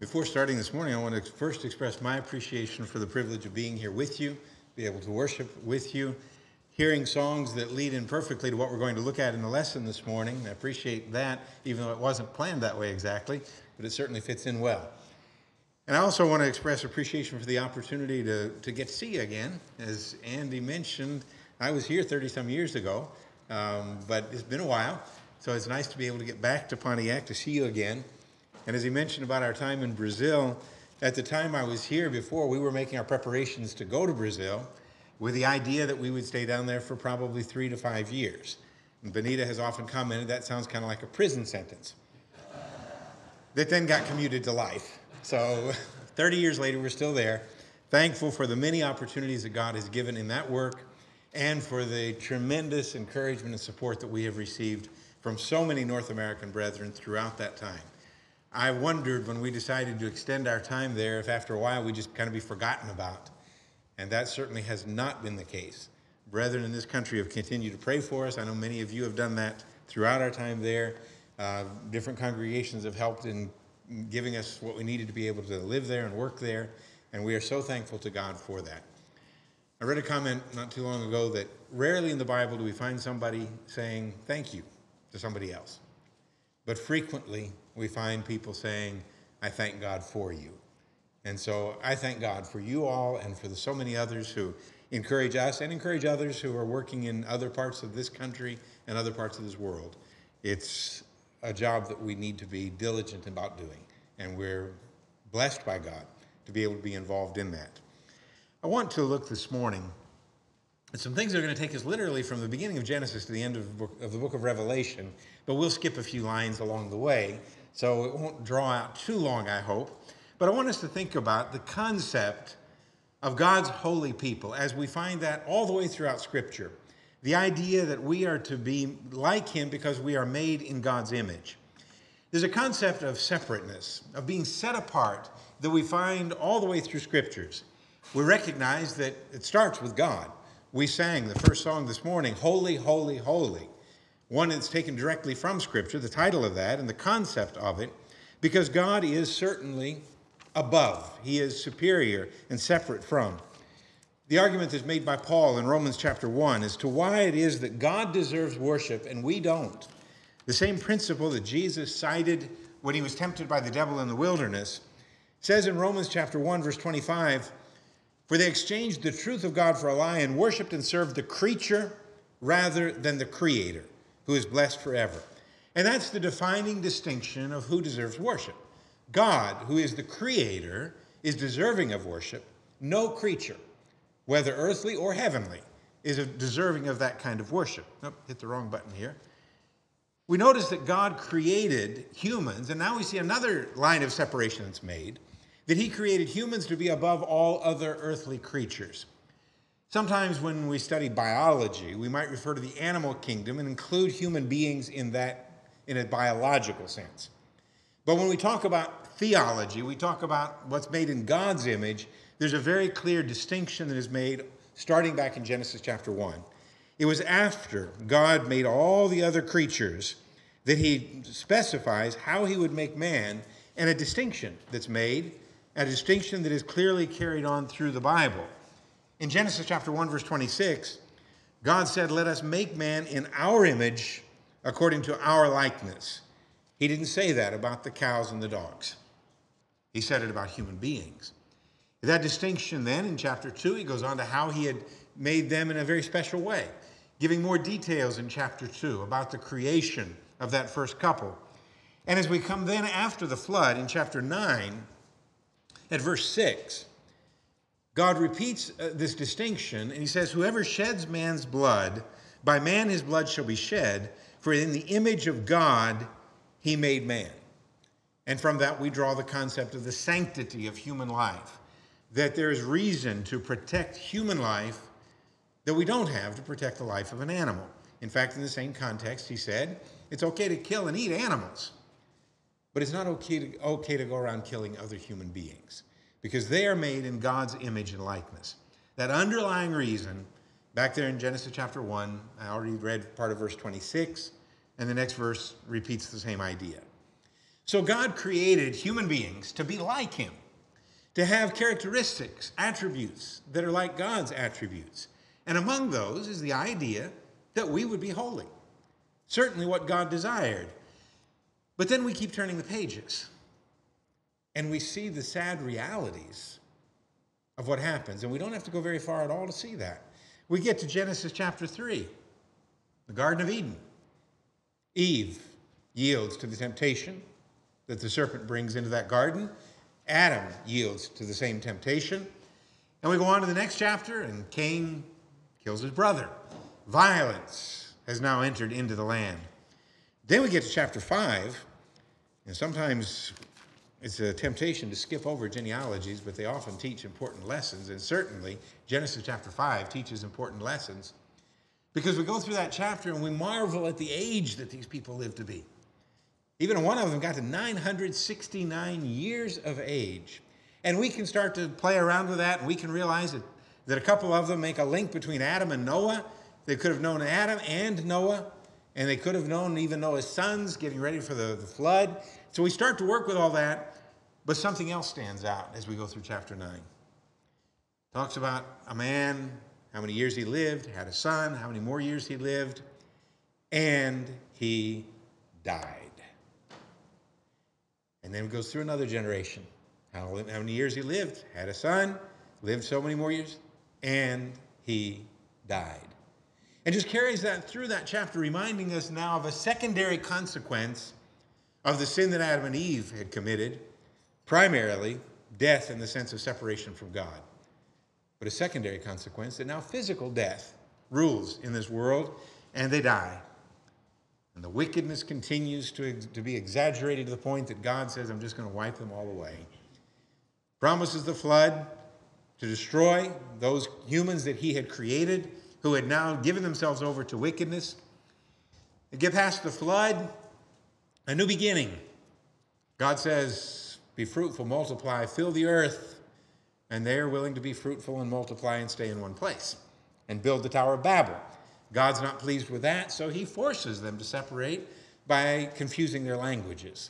Before starting this morning, I want to first express my appreciation for the privilege of being here with you, be able to worship with you, hearing songs that lead in perfectly to what we're going to look at in the lesson this morning. I appreciate that, even though it wasn't planned that way exactly, but it certainly fits in well. And I also want to express appreciation for the opportunity to get to see you again. As Andy mentioned, I was here 30-some years ago, but it's been a while, so it's nice to be able to get back to Pontiac to see you again. And as he mentioned about our time in Brazil, at the time I was here before, we were making our preparations to go to Brazil with the idea that we would stay down there for probably 3 to 5 years. And Benita has often commented that sounds kind of like a prison sentence that then got commuted to life. So 30 years later, we're still there, thankful for the many opportunities that God has given in that work and for the tremendous encouragement and support that we have received from so many North American brethren throughout that time. I wondered when we decided to extend our time there if after a while we'd just kind of be forgotten about. And that certainly has not been the case. Brethren in this country have continued to pray for us. I know many of you have done that throughout our time there. Different congregations have helped in giving us what we needed to be able to live there and work there. And we are so thankful to God for that. I read a comment not too long ago that rarely in the Bible do we find somebody saying thank you to somebody else. But frequently, we find people saying, I thank God for you. And so I thank God for you all and for the so many others who encourage us and encourage others who are working in other parts of this country and other parts of this world. It's a job that we need to be diligent about doing, and we're blessed by God to be able to be involved in that. I want to look this morning at some things that are going to take us literally from the beginning of Genesis to the end of the book of Revelation, but we'll skip a few lines along the way, so it won't draw out too long, I hope. But I want us to think about the concept of God's holy people as we find that all the way throughout Scripture. The idea that we are to be like Him because we are made in God's image. There's a concept of separateness, of being set apart, that we find all the way through Scriptures. We recognize that it starts with God. We sang the first song this morning, Holy, Holy, Holy. One that's taken directly from Scripture, the title of that and the concept of it, because God is certainly above. He is superior and separate from. The argument that's made by Paul in Romans chapter 1 as to why it is that God deserves worship and we don't. The same principle that Jesus cited when he was tempted by the devil in the wilderness says in Romans chapter 1, verse 25, for they exchanged the truth of God for a lie and worshiped and served the creature rather than the Creator, who is blessed forever. And that's the defining distinction of who deserves worship. God, who is the Creator, is deserving of worship. No creature, whether earthly or heavenly, is deserving of that kind of worship. Oh, hit the wrong button here. We notice that God created humans, and now we see another line of separation that's made, that He created humans to be above all other earthly creatures. Sometimes when we study biology, we might refer to the animal kingdom and include human beings in that in a biological sense. But when we talk about theology, we talk about what's made in God's image, there's a very clear distinction that is made starting back in Genesis chapter 1. It was after God made all the other creatures that He specifies how He would make man, and a distinction that's made, a distinction that is clearly carried on through the Bible. In Genesis chapter 1, verse 26, God said, let us make man in our image according to our likeness. He didn't say that about the cows and the dogs. He said it about human beings. That distinction then in chapter 2, he goes on to how he had made them in a very special way, giving more details in chapter 2 about the creation of that first couple. And as we come then after the flood in chapter 9, at verse 6, God repeats this distinction, and He says, whoever sheds man's blood, by man his blood shall be shed, for in the image of God He made man. And from that we draw the concept of the sanctity of human life, that there is reason to protect human life that we don't have to protect the life of an animal. In fact, in the same context, He said, it's okay to kill and eat animals, but it's not okay to go around killing other human beings, because they are made in God's image and likeness. That underlying reason, back there in Genesis chapter 1, I already read part of verse 26, and the next verse repeats the same idea. So God created human beings to be like him, to have characteristics, attributes that are like God's attributes. And among those is the idea that we would be holy. Certainly what God desired. But then we keep turning the pages and we see the sad realities of what happens. And we don't have to go very far at all to see that. We get to Genesis chapter 3, the Garden of Eden. Eve yields to the temptation that the serpent brings into that garden. Adam yields to the same temptation. And we go on to the next chapter, and Cain kills his brother. Violence has now entered into the land. Then we get to chapter 5, and sometimes it's a temptation to skip over genealogies, but they often teach important lessons, and certainly Genesis chapter 5 teaches important lessons, because we go through that chapter and we marvel at the age that these people lived to be. Even one of them got to 969 years of age. And we can start to play around with that, and we can realize that a couple of them make a link between Adam and Noah. They could have known Adam and Noah, and they could have known even Noah's sons getting ready for the flood. So we start to work with all that, but something else stands out as we go through chapter 9. Talks about a man, how many years he lived, had a son, how many more years he lived, and he died. And then it goes through another generation. How many years he lived, had a son, lived so many more years, and he died. And just carries that through that chapter, reminding us now of a secondary consequence of the sin that Adam and Eve had committed, primarily death in the sense of separation from God. But a secondary consequence that now physical death rules in this world, and they die. And the wickedness continues to be exaggerated to the point that God says, I'm just going to wipe them all away. Promises the flood to destroy those humans that he had created, who had now given themselves over to wickedness. They get past the flood, a new beginning. God says, be fruitful, multiply, fill the earth. And they're willing to be fruitful and multiply and stay in one place and build the Tower of Babel. God's not pleased with that, so he forces them to separate by confusing their languages.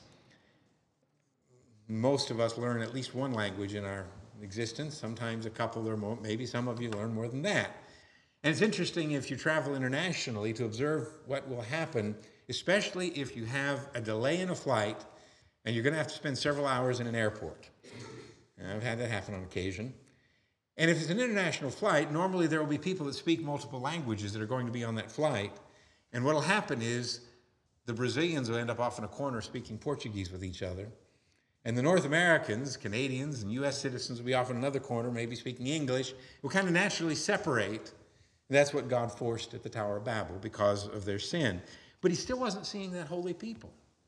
Most of us learn at least one language in our existence, sometimes a couple or more, maybe some of you learn more than that. And it's interesting if you travel internationally to observe what will happen, especially if you have a delay in a flight and you're going to have to spend several hours in an airport. And I've had that happen on occasion. And if it's an international flight, normally there will be people that speak multiple languages that are going to be on that flight. And what will happen is the Brazilians will end up off in a corner speaking Portuguese with each other. And the North Americans, Canadians, and U.S. citizens will be off in another corner, maybe speaking English. Will kind of naturally separate. That's what God forced at the Tower of Babel because of their sin. But he still wasn't seeing that holy people.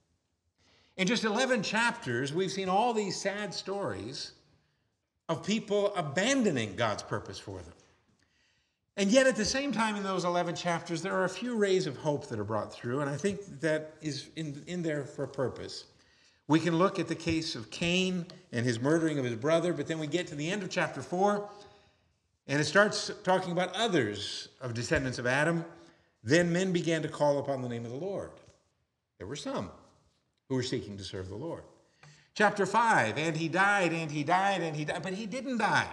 In just 11 chapters, we've seen all these sad stories of people abandoning God's purpose for them. And yet at the same time in those 11 chapters, there are a few rays of hope that are brought through, and I think that is in there for a purpose. We can look at the case of Cain and his murdering of his brother, but then we get to the end of chapter 4, and it starts talking about others of descendants of Adam. Then men began to call upon the name of the Lord. There were some who were seeking to serve the Lord. Chapter 5, and he died, and he died, and he died, but he didn't die.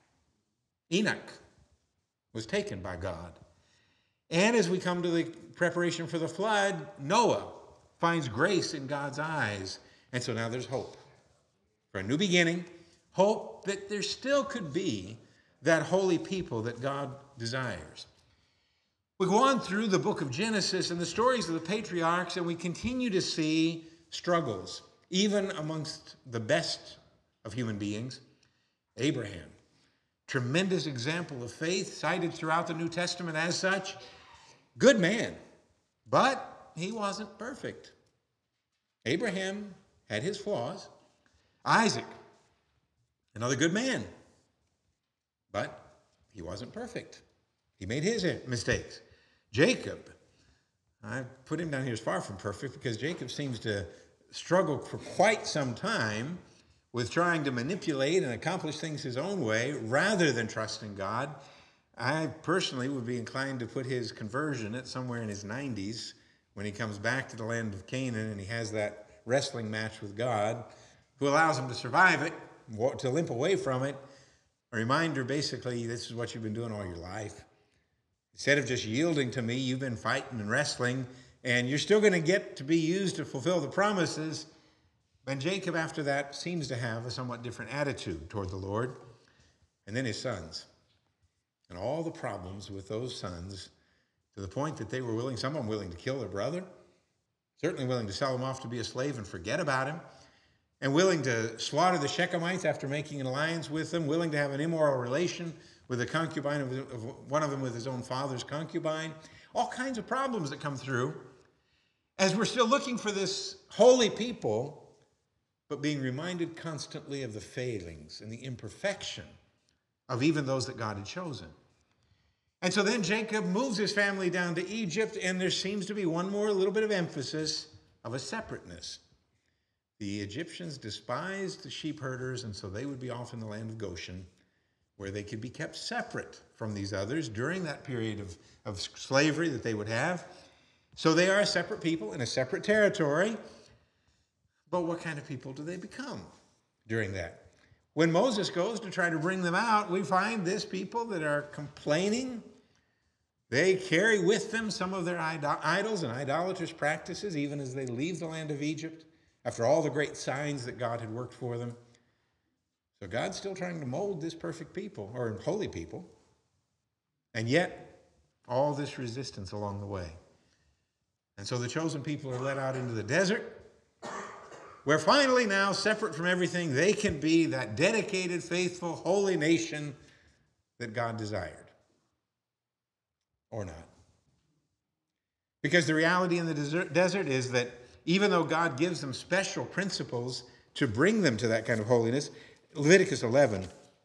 Enoch was taken by God. And as we come to the preparation for the flood, Noah finds grace in God's eyes. And so now there's hope for a new beginning, hope that there still could be that holy people that God desires. We go on through the book of Genesis and the stories of the patriarchs, and we continue to see struggles, even amongst the best of human beings. Abraham, tremendous example of faith, cited throughout the New Testament as such. Good man, but he wasn't perfect. Abraham had his flaws. Isaac, another good man, but he wasn't perfect. He made his mistakes. Jacob, I put him down here as far from perfect because Jacob seems to struggle for quite some time with trying to manipulate and accomplish things his own way rather than trusting God. I personally would be inclined to put his conversion at somewhere in his 90s when he comes back to the land of Canaan and he has that wrestling match with God, who allows him to survive it, to limp away from it. A reminder, basically, this is what you've been doing all your life. Instead of just yielding to me, you've been fighting and wrestling, and you're still going to get to be used to fulfill the promises. And Jacob, after that, seems to have a somewhat different attitude toward the Lord. And then his sons. And all the problems with those sons, to the point that they were willing, some of them willing to kill their brother, certainly willing to sell him off to be a slave and forget about him, and willing to slaughter the Shechemites after making an alliance with them, willing to have an immoral relation with a concubine of one of them with his own father's concubine. All kinds of problems that come through as we're still looking for this holy people, but being reminded constantly of the failings and the imperfection of even those that God had chosen. And so then Jacob moves his family down to Egypt, and there seems to be one more little bit of emphasis of a separateness. The Egyptians despised the sheep herders, and so they would be off in the land of Goshen, where they could be kept separate from these others during that period of slavery that they would have. So they are a separate people in a separate territory. But what kind of people do they become during that? When Moses goes to try to bring them out, we find this people that are complaining. They carry with them some of their idols and idolatrous practices, even as they leave the land of Egypt, after all the great signs that God had worked for them. So God's still trying to mold this perfect people, or holy people, and yet all this resistance along the way. And so the chosen people are led out into the desert, where finally now, separate from everything, they can be that dedicated, faithful, holy nation that God desired. Or not. Because the reality in the desert is that even though God gives them special principles to bring them to that kind of holiness, Leviticus 11,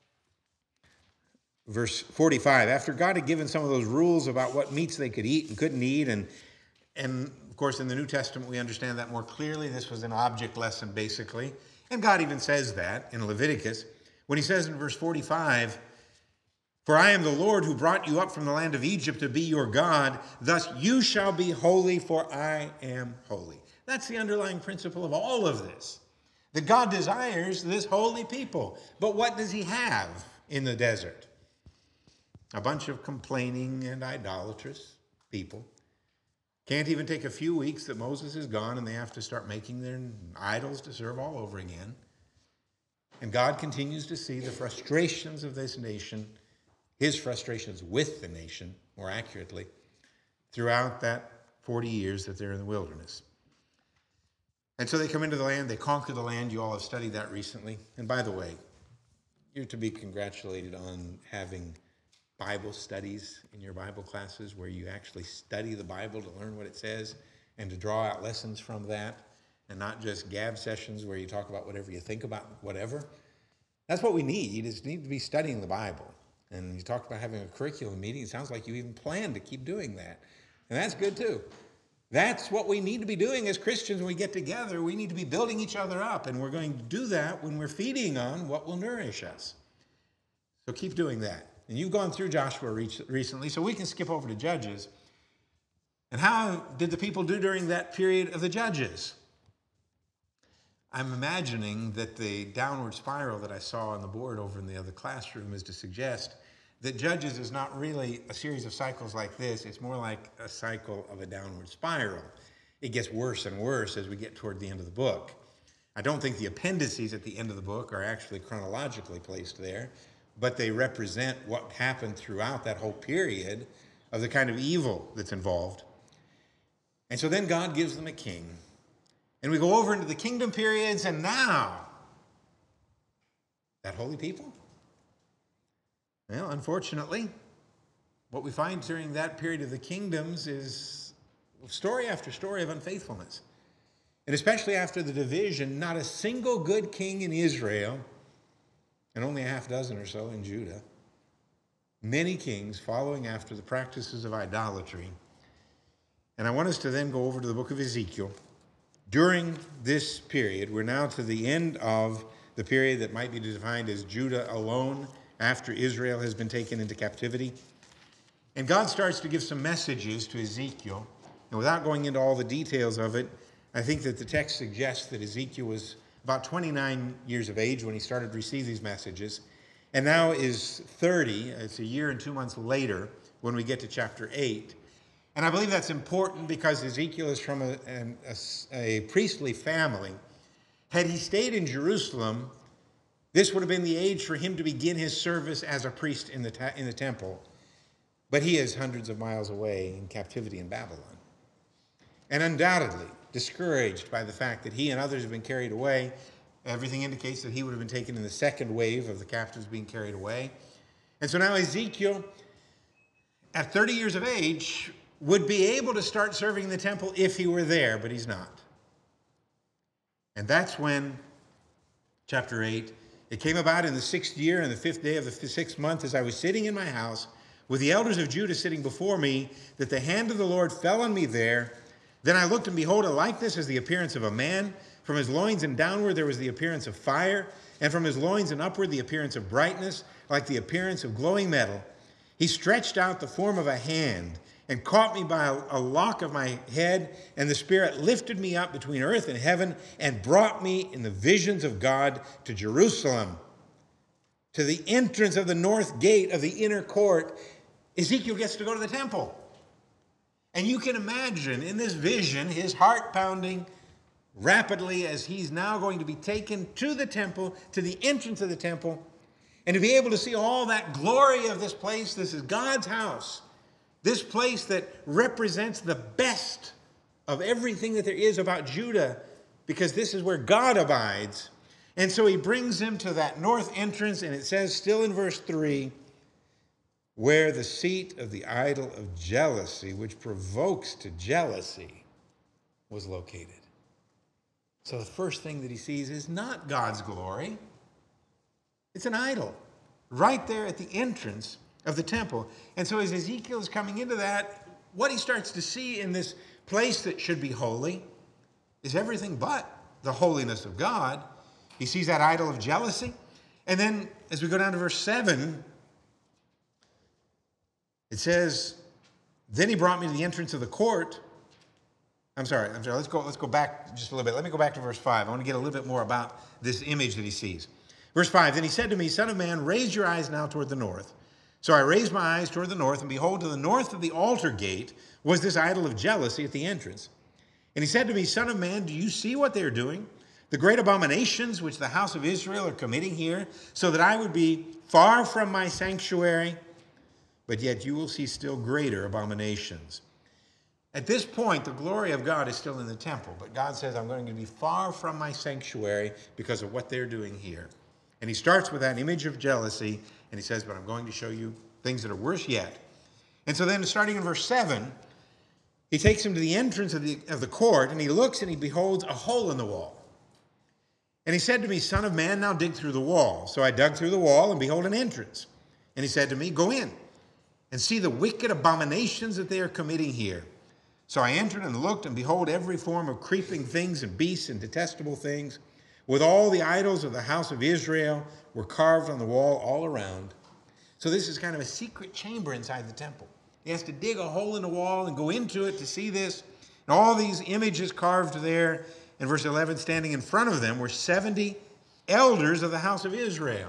verse 45, after God had given some of those rules about what meats they could eat and couldn't eat, and of course in the New Testament we understand that more clearly. This was an object lesson basically, and God even says that in Leviticus when he says in verse 45, "For I am the Lord who brought you up from the land of Egypt to be your God. Thus you shall be holy, for I am holy." That's the underlying principle of all of this. That God desires this holy people. But what does he have in the desert? A bunch of complaining and idolatrous people. Can't even take a few weeks that Moses is gone and they have to start making their idols to serve all over again. And God continues to see the frustrations of this nation, his frustrations with the nation, more accurately, throughout that 40 years that they're in the wilderness. And so they come into the land, they conquer the land. You all have studied that recently. And by the way, you're to be congratulated on having Bible studies in your Bible classes where you actually study the Bible to learn what it says and to draw out lessons from that, and not just gab sessions where you talk about whatever you think about whatever. That's what we need to be studying the Bible. And you talked about having a curriculum meeting. It sounds like you even plan to keep doing that. And that's good too. That's what we need to be doing as Christians when we get together. We need to be building each other up. And we're going to do that when we're feeding on what will nourish us. So keep doing that. And you've gone through Joshua recently, so we can skip over to Judges. And how did the people do during that period of the Judges? I'm imagining that the downward spiral that I saw on the board over in the other classroom is to suggest that Judges is not really a series of cycles like this. It's more like a cycle of a downward spiral. It gets worse and worse as we get toward the end of the book. I don't think the appendices at the end of the book are actually chronologically placed there, but they represent what happened throughout that whole period of the kind of evil that's involved. And so then God gives them a king. And we go over into the kingdom periods, and now, that holy people? Well, unfortunately, what we find during that period of the kingdoms is story after story of unfaithfulness. And especially after the division, not a single good king in Israel, and only a half dozen or so in Judah. Many kings following after the practices of idolatry. And I want us to then go over to the book of Ezekiel. During this period, we're now to the end of the period that might be defined as Judah alone, after Israel has been taken into captivity. And God starts to give some messages to Ezekiel. And without going into all the details of it, I think that the text suggests that Ezekiel was about 29 years of age when he started to receive these messages, and now is 30. It's a year and 2 months later when we get to chapter 8. And I believe that's important because Ezekiel is from a priestly family. Had he stayed in Jerusalem, this would have been the age for him to begin his service as a priest in the temple. But he is hundreds of miles away in captivity in Babylon. And undoubtedly discouraged by the fact that he and others have been carried away. Everything indicates that he would have been taken in the second wave of the captives being carried away. And so now Ezekiel, at 30 years of age, would be able to start serving in the temple if he were there, but he's not. And that's when, chapter 8, it came about in the 6th year and the 5th day of the 6th month, as I was sitting in my house with the elders of Judah sitting before me, that the hand of the Lord fell on me there. Then I looked, and behold, a likeness as the appearance of a man. From his loins and downward there was the appearance of fire, and from his loins and upward the appearance of brightness, like the appearance of glowing metal. He stretched out the form of a hand and caught me by a lock of my head, and the Spirit lifted me up between earth and heaven and brought me in the visions of God to Jerusalem, to the entrance of the north gate of the inner court. Ezekiel gets to go to the temple. And you can imagine in this vision his heart pounding rapidly as he's now going to be taken to the temple, to the entrance of the temple, and to be able to see all that glory of this place. This is God's house. This place that represents the best of everything that there is about Judah, because this is where God abides. And so he brings him to that north entrance, and it says still in verse 3, where the seat of the idol of jealousy, which provokes to jealousy, was located. So the first thing that he sees is not God's glory. It's an idol right there at the entrance of the temple. And so as Ezekiel is coming into that, what he starts to see in this place that should be holy is everything but the holiness of God. He sees that idol of jealousy. And then as we go down to verse 7, it says, then he brought me to the entrance of the court. I'm sorry. Let's go back just a little bit. Let me go back to verse 5. I want to get a little bit more about this image that he sees. Verse 5, then he said to me, Son of man, raise your eyes now toward the north. So I raised my eyes toward the north, and behold, to the north of the altar gate was this idol of jealousy at the entrance. And he said to me, Son of man, do you see what they are doing? The great abominations which the house of Israel are committing here, so that I would be far from my sanctuary, but yet you will see still greater abominations. At this point, the glory of God is still in the temple, but God says, I'm going to be far from my sanctuary because of what they're doing here. And he starts with that image of jealousy, and he says, but I'm going to show you things that are worse yet. And so then starting in verse 7, he takes him to the entrance of the court, and he looks and he beholds a hole in the wall. And he said to me, Son of man, now dig through the wall. So I dug through the wall, and behold, an entrance. And he said to me, Go in and see the wicked abominations that they are committing here. So I entered and looked, and behold, every form of creeping things and beasts and detestable things, with all the idols of the house of Israel, were carved on the wall all around. So this is kind of a secret chamber inside the temple. He has to dig a hole in the wall and go into it to see this. And all these images carved there. In verse 11, standing in front of them were 70 elders of the house of Israel.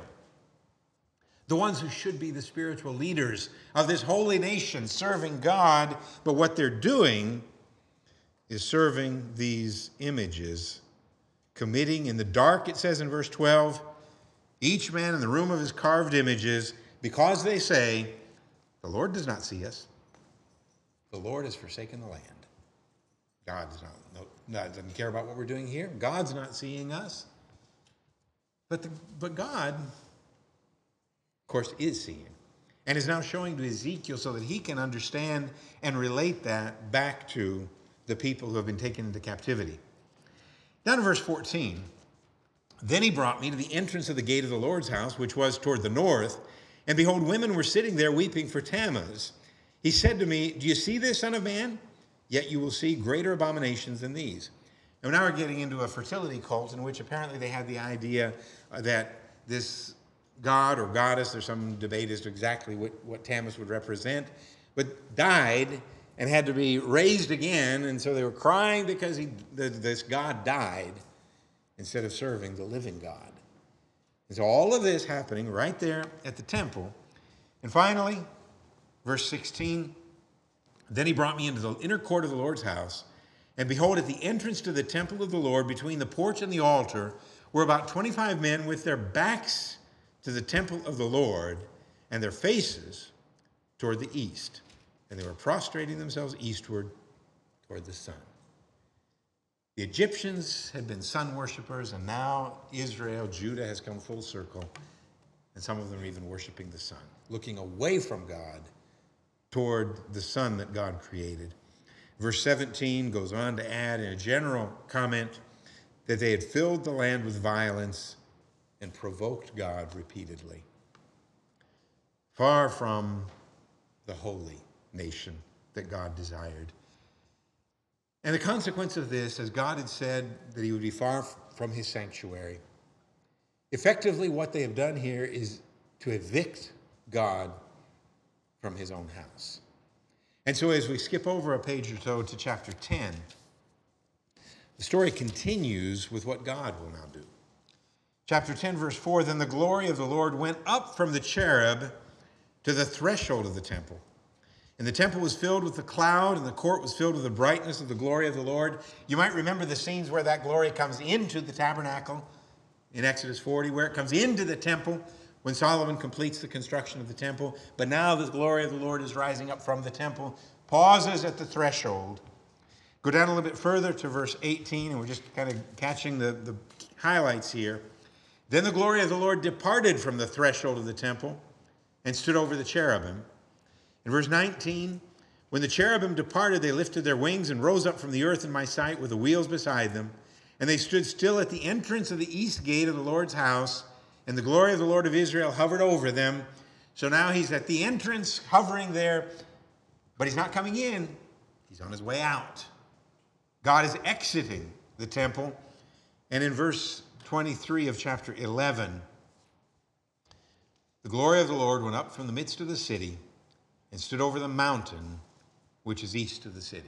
The ones who should be the spiritual leaders of this holy nation, serving God. But what they're doing is serving these images, committing in the dark, it says in verse 12, each man in the room of his carved images, because they say, the Lord does not see us. The Lord has forsaken the land. God doesn't care about what we're doing here. God's not seeing us. But God, of course, is seeing, and is now showing to Ezekiel so that he can understand and relate that back to the people who have been taken into captivity. Down to verse 14, then he brought me to the entrance of the gate of the Lord's house, which was toward the north, and behold, women were sitting there weeping for Tammuz. He said to me, Do you see this, son of man? Yet you will see greater abominations than these. And now we're getting into a fertility cult in which apparently they had the idea that this god or goddess, there's some debate as to exactly what Tammuz would represent, but died and had to be raised again. And so they were crying because this God died instead of serving the living God. And so all of this happening right there at the temple. And finally, verse 16, then he brought me into the inner court of the Lord's house. And behold, at the entrance to the temple of the Lord, between the porch and the altar, were about 25 men with their backs to the temple of the Lord and their faces toward the east. And they were prostrating themselves eastward toward the sun. The Egyptians had been sun worshipers, and now Israel, Judah, has come full circle. And some of them are even worshiping the sun, looking away from God toward the sun that God created. Verse 17 goes on to add in a general comment that they had filled the land with violence and provoked God repeatedly. Far from the holy nation that God desired. And the consequence of this, as God had said that he would be far from his sanctuary, effectively what they have done here is to evict God from his own house. And so as we skip over a page or so to chapter 10, the story continues with what God will now do. Chapter 10, verse 4, then the glory of the Lord went up from the cherub to the threshold of the temple. And the temple was filled with the cloud, and the court was filled with the brightness of the glory of the Lord. You might remember the scenes where that glory comes into the tabernacle in Exodus 40, where it comes into the temple when Solomon completes the construction of the temple. But now the glory of the Lord is rising up from the temple, pauses at the threshold. Go down a little bit further to verse 18, and we're just kind of catching the highlights here. Then the glory of the Lord departed from the threshold of the temple and stood over the cherubim. In verse 19, when the cherubim departed, they lifted their wings and rose up from the earth in my sight with the wheels beside them. And they stood still at the entrance of the east gate of the Lord's house, and the glory of the Lord of Israel hovered over them. So now he's at the entrance, hovering there, but he's not coming in. He's on his way out. God is exiting the temple. And in verse 23 of chapter 11, the glory of the Lord went up from the midst of the city and stood over the mountain which is east of the city.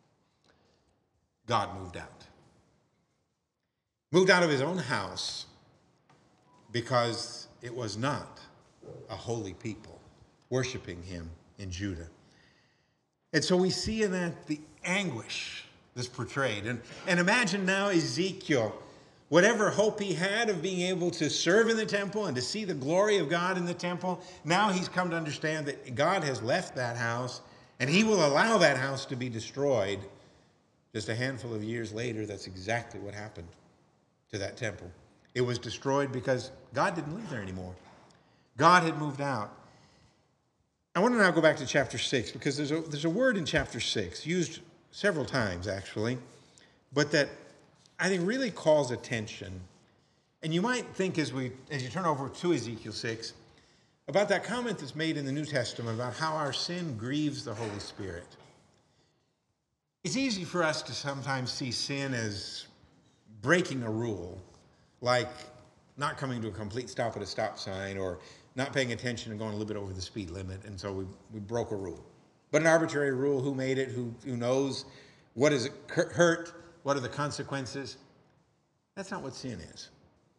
God moved out. Moved out of his own house because it was not a holy people worshiping him in Judah. And so we see in that the anguish that's portrayed. And imagine now Ezekiel, whatever hope he had of being able to serve in the temple and to see the glory of God in the temple, now he's come to understand that God has left that house and he will allow that house to be destroyed. Just a handful of years later, that's exactly what happened to that temple. It was destroyed because God didn't live there anymore. God had moved out. I want to now go back to chapter 6 because there's a word in chapter 6 used several times actually, but that I think really calls attention. And you might think as you turn over to Ezekiel 6 about that comment that's made in the New Testament about how our sin grieves the Holy Spirit. It's easy for us to sometimes see sin as breaking a rule, like not coming to a complete stop at a stop sign or not paying attention and going a little bit over the speed limit, and so we broke a rule. But an arbitrary rule, who made it, who knows, what does it hurt, what are the consequences? That's not what sin is.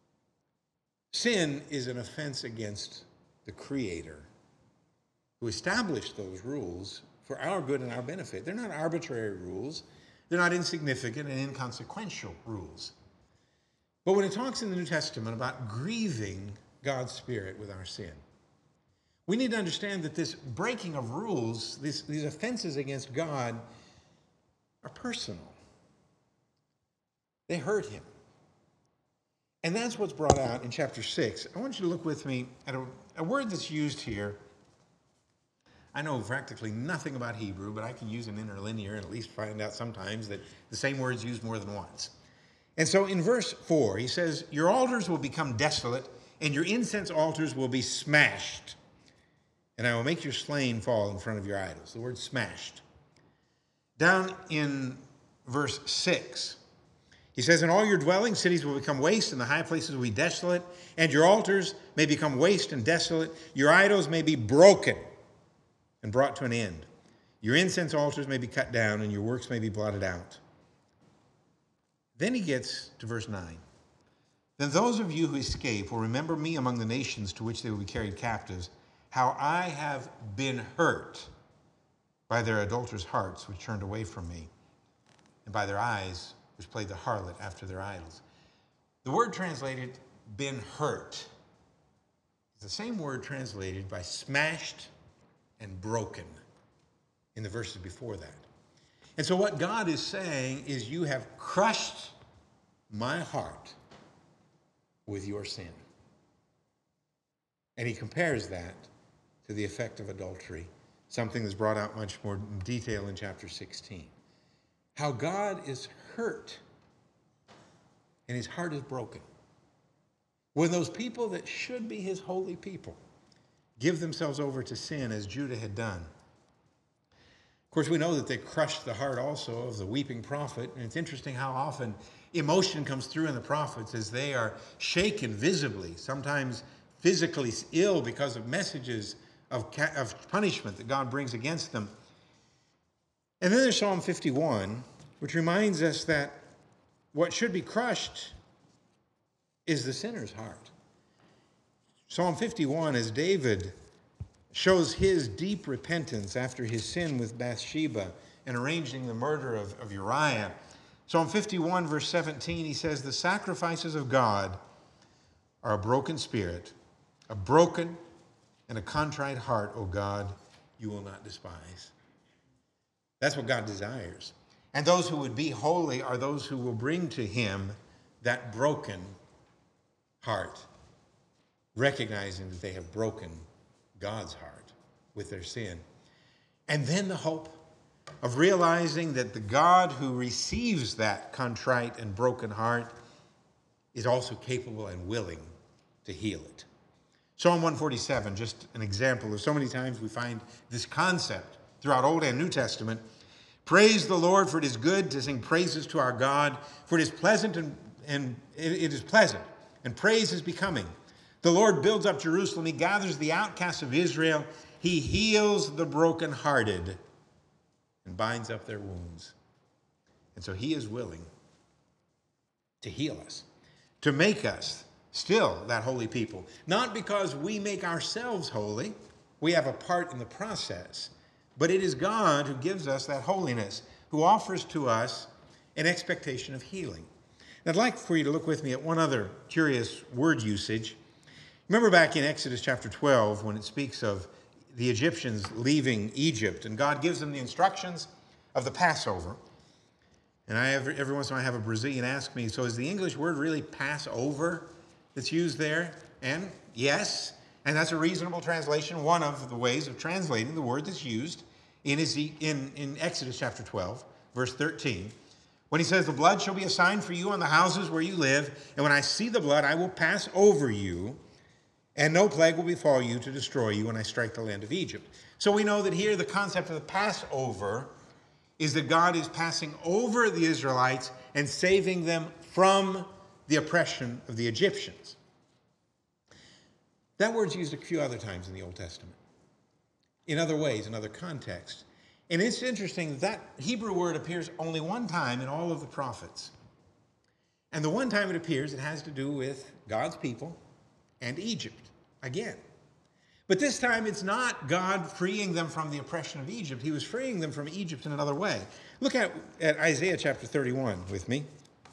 Sin is an offense against the Creator who established those rules for our good and our benefit. They're not arbitrary rules. They're not insignificant and inconsequential rules. But when it talks in the New Testament about grieving God's Spirit with our sin, we need to understand that this breaking of rules, these offenses against God, are personal. They hurt him. And that's what's brought out in chapter 6. I want you to look with me at a word that's used here. I know practically nothing about Hebrew, but I can use an interlinear and at least find out sometimes that the same word's used more than once. And so in verse 4, he says, your altars will become desolate, and your incense altars will be smashed. And I will make your slain fall in front of your idols. The word smashed. Down in verse 6, he says, and all your dwelling cities will become waste, and the high places will be desolate, and your altars may become waste and desolate. Your idols may be broken and brought to an end. Your incense altars may be cut down, and your works may be blotted out. Then he gets to verse 9. Then those of you who escape will remember me among the nations to which they will be carried captives, how I have been hurt by their adulterous hearts, which turned away from me, and by their eyes, which played the harlot after their idols. The word translated, been hurt, is the same word translated by smashed and broken in the verses before that. And so what God is saying is, you have crushed my heart with your sin. And he compares that to the effect of adultery, something that's brought out much more in detail in chapter 16. How God is hurt and his heart is broken when those people that should be his holy people give themselves over to sin, as Judah had done. Of course, we know that they crushed the heart also of the weeping prophet. And it's interesting how often emotion comes through in the prophets as they are shaken visibly, sometimes physically ill because of messages of punishment that God brings against them. And then there's Psalm 51, which reminds us that what should be crushed is the sinner's heart. Psalm 51, as David shows his deep repentance after his sin with Bathsheba and arranging the murder of Uriah. Psalm 51, verse 17, he says, the sacrifices of God are a broken spirit, a broken and a contrite heart, O God, you will not despise. That's what God desires. And those who would be holy are those who will bring to him that broken heart, recognizing that they have broken God's heart with their sin. And then the hope of realizing that the God who receives that contrite and broken heart is also capable and willing to heal it. Psalm 147, just an example of so many times we find this concept throughout Old and New Testament. Praise the Lord, for it is good to sing praises to our God, for it is pleasant and it is pleasant, and praise is becoming. The Lord builds up Jerusalem. He gathers the outcasts of Israel. He heals the brokenhearted and binds up their wounds. And so he is willing to heal us, to make us still that holy people. Not because we make ourselves holy. We have a part in the process. But it is God who gives us that holiness, who offers to us an expectation of healing. And I'd like for you to look with me at one other curious word usage. Remember back in Exodus chapter 12 when it speaks of the Egyptians leaving Egypt, and God gives them the instructions of the Passover. And every once in a while I have a Brazilian ask me, so is the English word really Passover that's used there? And yes, and that's a reasonable translation, one of the ways of translating the word that's used in Exodus chapter 12, verse 13. When he says, the blood shall be a sign for you on the houses where you live, and when I see the blood, I will pass over you, and no plague will befall you to destroy you when I strike the land of Egypt. So we know that here the concept of the Passover is that God is passing over the Israelites and saving them from the oppression of the Egyptians. That word's used a few other times in the Old Testament, in other ways, in other contexts. And it's interesting that Hebrew word appears only one time in all of the prophets. And the one time it appears, it has to do with God's people and Egypt again. But this time it's not God freeing them from the oppression of Egypt. He was freeing them from Egypt in another way. Look at Isaiah chapter 31 with me.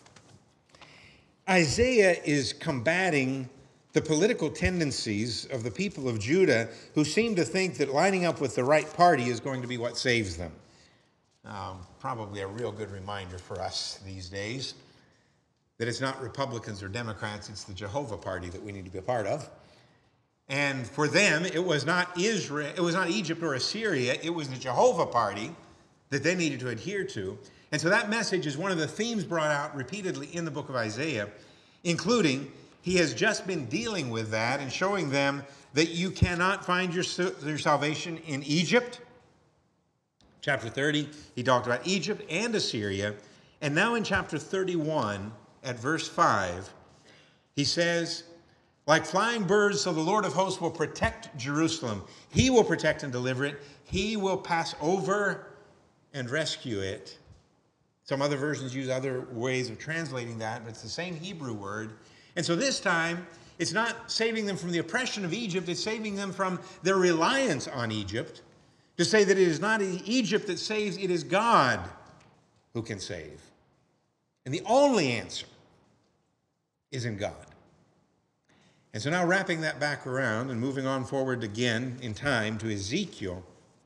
Isaiah is combating the political tendencies of the people of Judah, who seem to think that lining up with the right party is going to be what saves them. Probably a real good reminder for us these days that it's not Republicans or Democrats, it's the Jehovah Party that we need to be a part of. And for them, it was not Israel, it was not Egypt or Assyria, it was the Jehovah Party that they needed to adhere to. And so that message is one of the themes brought out repeatedly in the book of Isaiah, including he has just been dealing with that and showing them that you cannot find your salvation in Egypt. Chapter 30, he talked about Egypt and Assyria. And now in chapter 31, at verse 5, he says, Like flying birds, so the Lord of hosts will protect Jerusalem. He will protect and deliver it. He will pass over and rescue it. Some other versions use other ways of translating that, but it's the same Hebrew word. And so this time, it's not saving them from the oppression of Egypt, it's saving them from their reliance on Egypt. To say that it is not Egypt that saves, it is God who can save. And the only answer is in God. And so now wrapping that back around and moving on forward again in time to Ezekiel,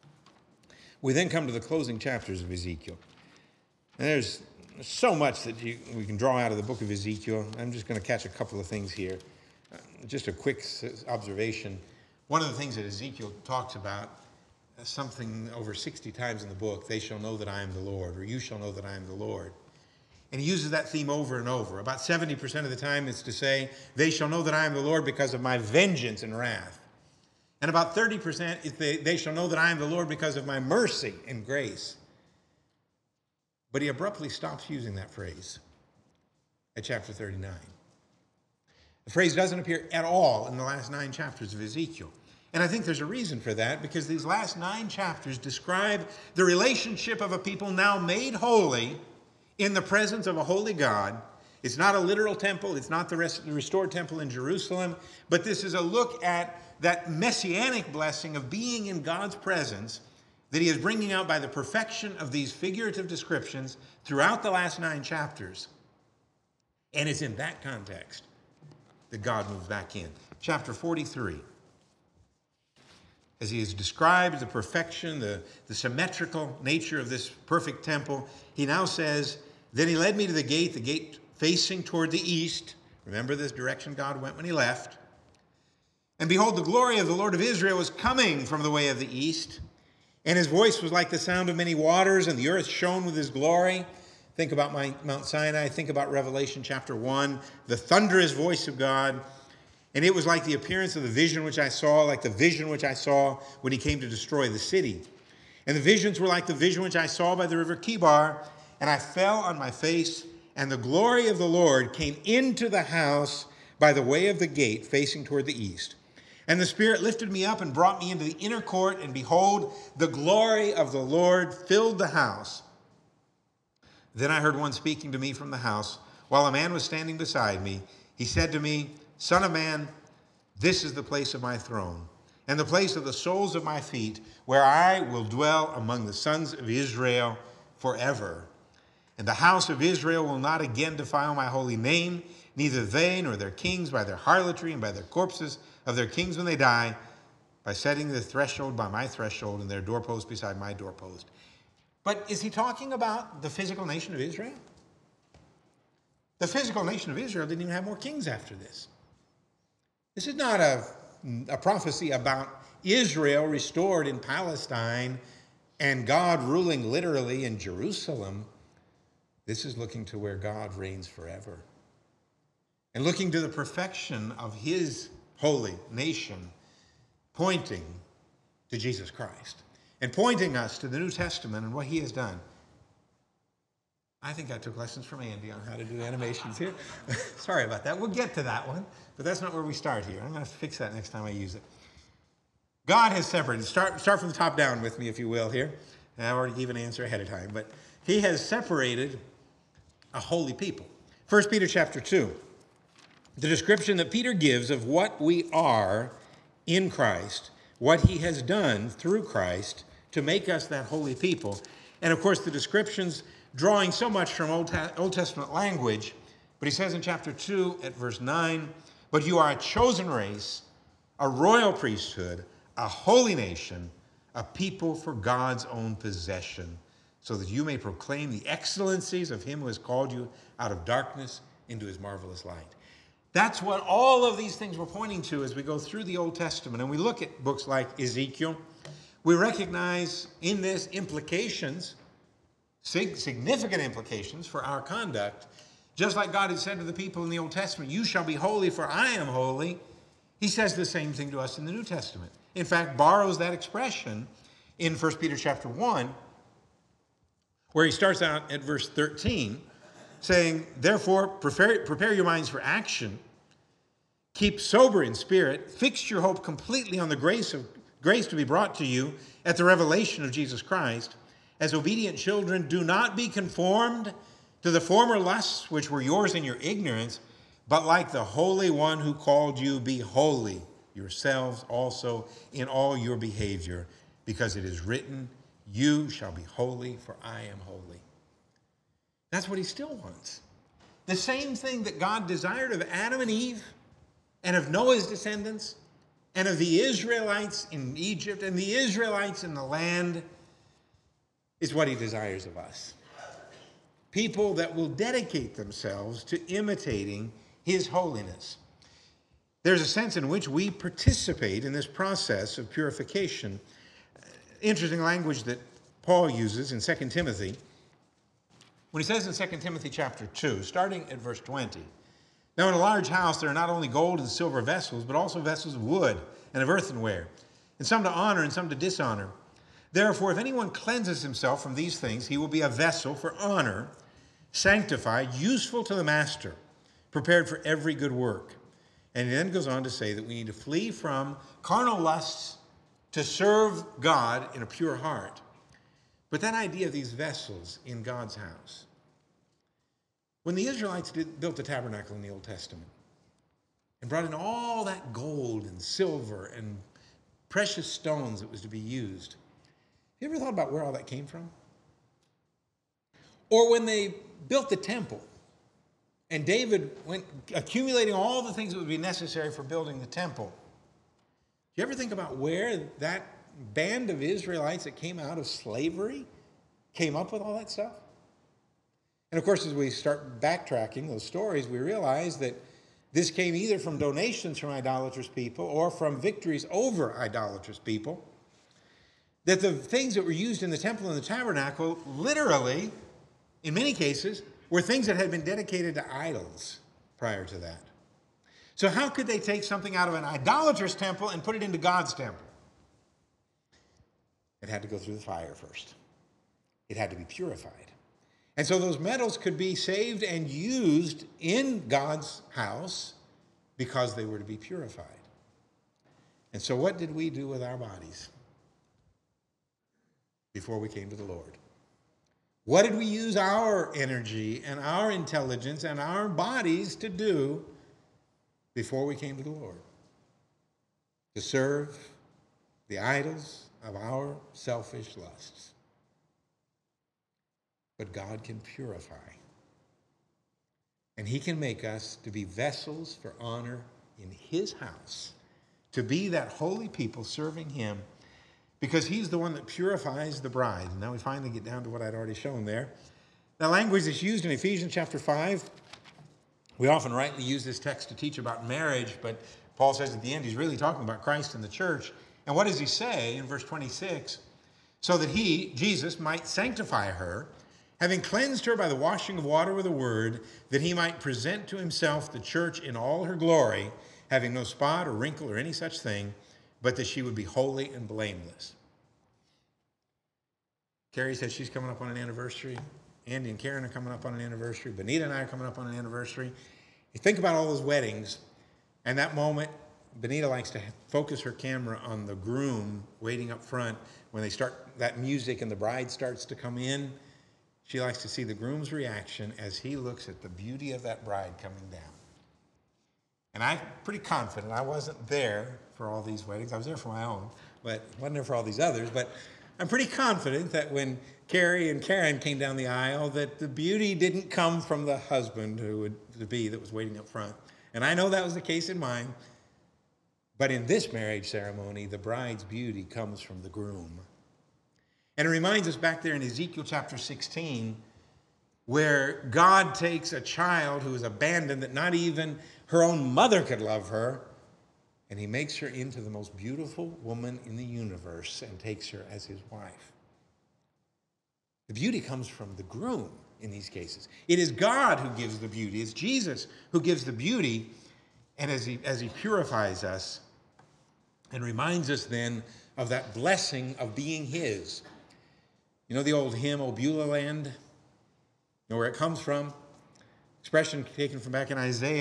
we then come to the closing chapters of Ezekiel. And there's so much that we can draw out of the book of Ezekiel. I'm just going to catch a couple of things here. Just a quick observation. One of the things that Ezekiel talks about, something over 60 times in the book, they shall know that I am the Lord, or you shall know that I am the Lord. And he uses that theme over and over. About 70% of the time it's to say, they shall know that I am the Lord because of my vengeance and wrath. And about 30% is they shall know that I am the Lord because of my mercy and grace. But he abruptly stops using that phrase at chapter 39. The phrase doesn't appear at all in the last 9 chapters of Ezekiel. And I think there's a reason for that, because these last 9 chapters describe the relationship of a people now made holy in the presence of a holy God. It's not a literal temple. It's not the restored temple in Jerusalem. But this is a look at that messianic blessing of being in God's presence that he is bringing out by the perfection of these figurative descriptions throughout the last 9 chapters. And it's in that context that God moves back in. Chapter 43. As he has described the perfection, the symmetrical nature of this perfect temple, he now says, then he led me to the gate facing toward the east. Remember this direction God went when he left. And behold, the glory of the Lord of Israel was coming from the way of the east. And his voice was like the sound of many waters, and the earth shone with his glory. Think about Mount Sinai. Think about Revelation chapter 1, the thunderous voice of God. And it was like the appearance of the vision which I saw, like the vision which I saw when he came to destroy the city. And the visions were like the vision which I saw by the river Kibar, and I fell on my face, and the glory of the Lord came into the house by the way of the gate facing toward the east. And the Spirit lifted me up and brought me into the inner court, and behold, the glory of the Lord filled the house. Then I heard one speaking to me from the house, while a man was standing beside me. He said to me, Son of man, this is the place of my throne, and the place of the soles of my feet, where I will dwell among the sons of Israel forever. And the house of Israel will not again defile my holy name, neither they nor their kings by their harlotry and by their corpses of their kings when they die, by setting the threshold by my threshold and their doorpost beside my doorpost. But is he talking about the physical nation of Israel? The physical nation of Israel didn't even have more kings after this. This is not a prophecy about Israel restored in Palestine and God ruling literally in Jerusalem. This is looking to where God reigns forever and looking to the perfection of his holy nation, pointing to Jesus Christ and pointing us to the New Testament and what he has done. I think I took lessons from Andy on how to do animations here. Sorry about that. We'll get to that one, but that's not where we start here. I'm going to fix that next time I use it. God has separated. Start from the top down with me, if you will, here. And I already gave an answer ahead of time, but he has separated a holy people. 1 Peter chapter 2, the description that Peter gives of what we are in Christ, what he has done through Christ to make us that holy people. And of course, the descriptions drawing so much from Old Testament language, but he says in chapter 2 at verse 9, but you are a chosen race, a royal priesthood, a holy nation, a people for God's own possession, so that you may proclaim the excellencies of him who has called you out of darkness into his marvelous light. That's what all of these things we're pointing to as we go through the Old Testament and we look at books like Ezekiel. We recognize in this implications, significant implications for our conduct. Just like God had said to the people in the Old Testament, you shall be holy for I am holy. He says the same thing to us in the New Testament. In fact, borrows that expression in 1 Peter chapter 1, where he starts out at verse 13, saying, therefore, prepare your minds for action. Keep sober in spirit. Fix your hope completely on the grace to be brought to you at the revelation of Jesus Christ. As obedient children, do not be conformed to the former lusts which were yours in your ignorance, but like the Holy One who called you, be holy yourselves also in all your behavior, because it is written, you shall be holy, for I am holy. That's what he still wants. The same thing that God desired of Adam and Eve, and of Noah's descendants, and of the Israelites in Egypt, and the Israelites in the land, is what he desires of us. People that will dedicate themselves to imitating his holiness. There's a sense in which we participate in this process of purification. Interesting language that Paul uses in 2 Timothy, when he says in 2 Timothy chapter 2, starting at verse 20, now in a large house there are not only gold and silver vessels, but also vessels of wood and of earthenware, and some to honor and some to dishonor. Therefore, if anyone cleanses himself from these things, he will be a vessel for honor, sanctified, useful to the master, prepared for every good work. And he then goes on to say that we need to flee from carnal lusts to serve God in a pure heart. But that idea of these vessels in God's house, when the Israelites built the tabernacle in the Old Testament and brought in all that gold and silver and precious stones that was to be used, have you ever thought about where all that came from? Or when they built the temple and David went accumulating all the things that would be necessary for building the temple, do you ever think about where that band of Israelites that came out of slavery came up with all that stuff? And of course, as we start backtracking those stories, we realize that this came either from donations from idolatrous people or from victories over idolatrous people. That the things that were used in the temple and the tabernacle, literally, in many cases, were things that had been dedicated to idols prior to that. So how could they take something out of an idolatrous temple and put it into God's temple? It had to go through the fire first. It had to be purified. And so those metals could be saved and used in God's house because they were to be purified. And so what did we do with our bodies before we came to the Lord? What did we use our energy and our intelligence and our bodies to do before we came to the Lord? To serve the idols of our selfish lusts. But God can purify. And he can make us to be vessels for honor in his house, to be that holy people serving him, because he's the one that purifies the bride. And now we finally get down to what I'd already shown there. The language that's used in Ephesians chapter 5, we often rightly use this text to teach about marriage, but Paul says at the end he's really talking about Christ and the church. And what does he say in verse 26? So that he, Jesus, might sanctify her, having cleansed her by the washing of water with the word, that he might present to himself the church in all her glory, having no spot or wrinkle or any such thing, but that she would be holy and blameless. Carrie said she's coming up on an anniversary. Andy and Karen are coming up on an anniversary. Benita and I are coming up on an anniversary. You think about all those weddings, and that moment, Benita likes to focus her camera on the groom waiting up front. When they start that music and the bride starts to come in, she likes to see the groom's reaction as he looks at the beauty of that bride coming down. And I'm pretty confident, I wasn't there for all these weddings. I was there for my own, but wasn't there for all these others. But I'm pretty confident that when Carrie and Karen came down the aisle, that the beauty didn't come from the husband who would be that was waiting up front. And I know that was the case in mine. But in this marriage ceremony, the bride's beauty comes from the groom. And it reminds us back there in Ezekiel chapter 16, where God takes a child who is abandoned, that not even her own mother could love her, and he makes her into the most beautiful woman in the universe and takes her as his wife. The beauty comes from the groom in these cases. It is God who gives the beauty. It's Jesus who gives the beauty, and as he purifies us and reminds us then of that blessing of being his. You know the old hymn, O Beulah Land? You know where it comes from? Expression taken from back in Isaiah,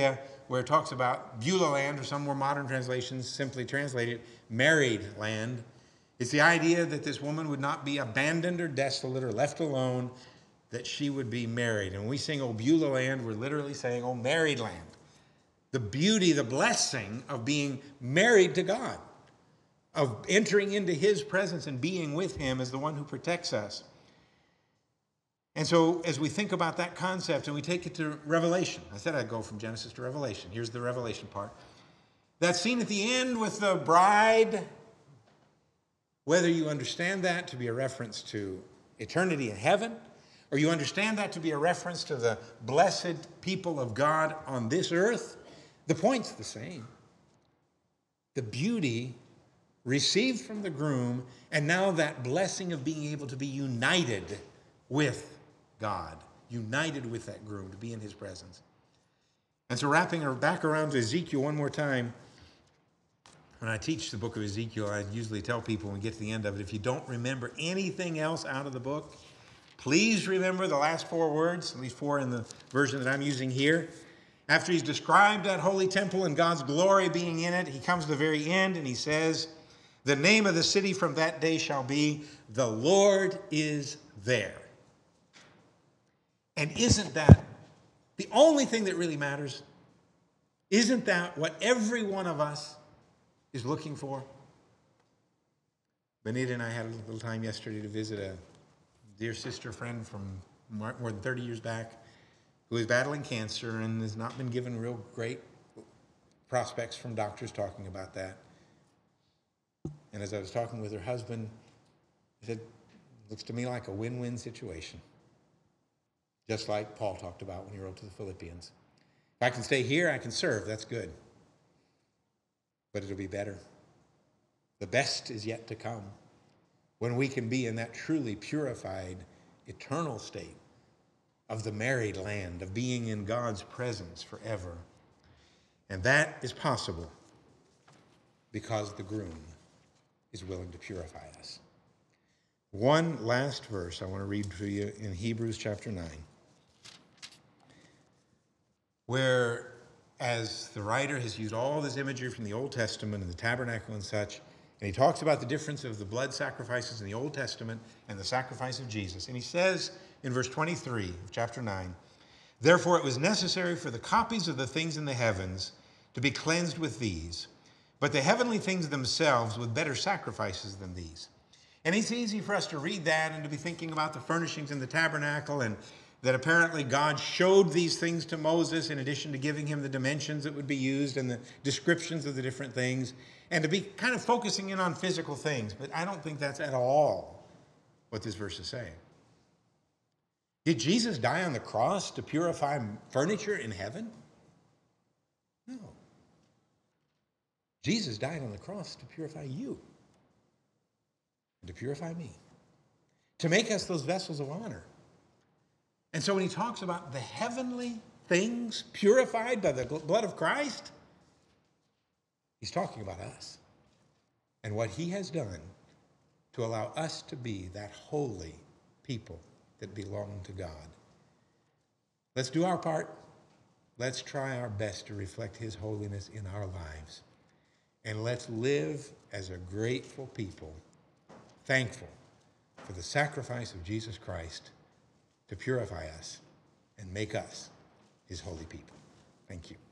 where it talks about Beulah land, or some more modern translations simply translate it married land. It's the idea that this woman would not be abandoned or desolate or left alone, that she would be married. And when we sing, "Oh, Beulah land," we're literally saying, "Oh, married land." The beauty, the blessing of being married to God, of entering into his presence and being with him as the one who protects us. And so as we think about that concept and we take it to Revelation, I said I'd go from Genesis to Revelation. Here's the Revelation part. That scene at the end with the bride, whether you understand that to be a reference to eternity in heaven, or you understand that to be a reference to the blessed people of God on this earth, the point's the same. The beauty received from the groom, and now that blessing of being able to be united with God, united with that groom, to be in his presence. And so wrapping back around to Ezekiel one more time, when I teach the book of Ezekiel, I usually tell people when we get to the end of it, if you don't remember anything else out of the book, please remember the last 4 words, at least 4 in the version that I'm using here. After he's described that holy temple and God's glory being in it, he comes to the very end and he says, "The name of the city from that day shall be, the Lord is there." And isn't that the only thing that really matters? Isn't that what every one of us is looking for? Benita and I had a little time yesterday to visit a dear sister friend from more than 30 years back who is battling cancer and has not been given real great prospects from doctors talking about that. And as I was talking with her husband, he said, "Looks to me like a win-win situation." Just like Paul talked about when he wrote to the Philippians. If I can stay here, I can serve. That's good. But it'll be better. The best is yet to come when we can be in that truly purified, eternal state of the married land, of being in God's presence forever. And that is possible because the groom is willing to purify us. One last verse I want to read to you in Hebrews chapter 9, where, as the writer has used all this imagery from the Old Testament and the tabernacle and such, and he talks about the difference of the blood sacrifices in the Old Testament and the sacrifice of Jesus. And he says in verse 23 of chapter 9, "Therefore it was necessary for the copies of the things in the heavens to be cleansed with these, but the heavenly things themselves with better sacrifices than these." And it's easy for us to read that and to be thinking about the furnishings in the tabernacle, and that apparently God showed these things to Moses in addition to giving him the dimensions that would be used and the descriptions of the different things, and to be kind of focusing in on physical things. But I don't think that's at all what this verse is saying. Did Jesus die on the cross to purify furniture in heaven? No. Jesus died on the cross to purify you, and to purify me, to make us those vessels of honor. And so when he talks about the heavenly things purified by the blood of Christ, he's talking about us and what he has done to allow us to be that holy people that belong to God. Let's do our part. Let's try our best to reflect his holiness in our lives. And let's live as a grateful people, thankful for the sacrifice of Jesus Christ to purify us and make us his holy people. Thank you.